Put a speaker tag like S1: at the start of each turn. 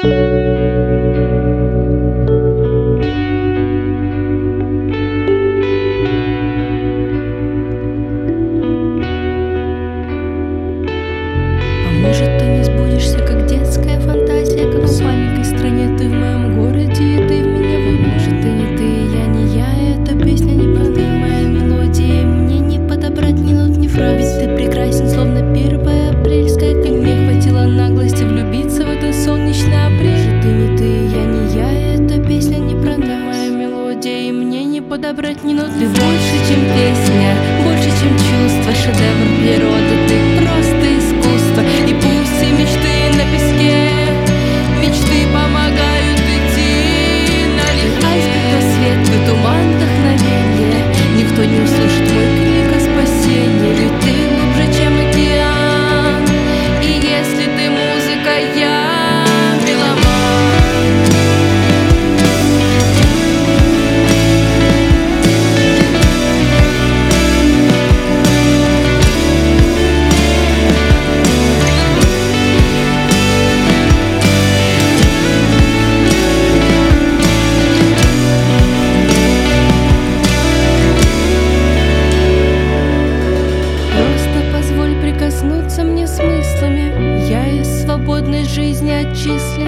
S1: Может, ты не сбудешься, как детская фантазия, как в маленькой стране ты в моем городе, и ты в меня выйдешь. Может, ты не ты, я не я, эта песня не про ты, моя мелодия, мне не подобрать ни нот, ни фраз. Ведь ты прекрасен, словно первая апрельская, как мне хватило наглости влюбиться в этот солнечный апрель. Может, ты не ты, я не я, эта песня не про нас, моя мелодия, и мне не подобрать ни нот. Ты больше, чем песня, больше, чем чувство, шедевр природы, ты просто искусство. И пусть все мечты на песке, мечты помогают идти налегке. Айсберг, рассвет, ты туман, вдохновение, никто не услышит мой крик о спасении. Ведь ты глубже, чем океан, и если ты музыка, я меломан. Коснуться мне смыслами, я из свободной жизни отчислен.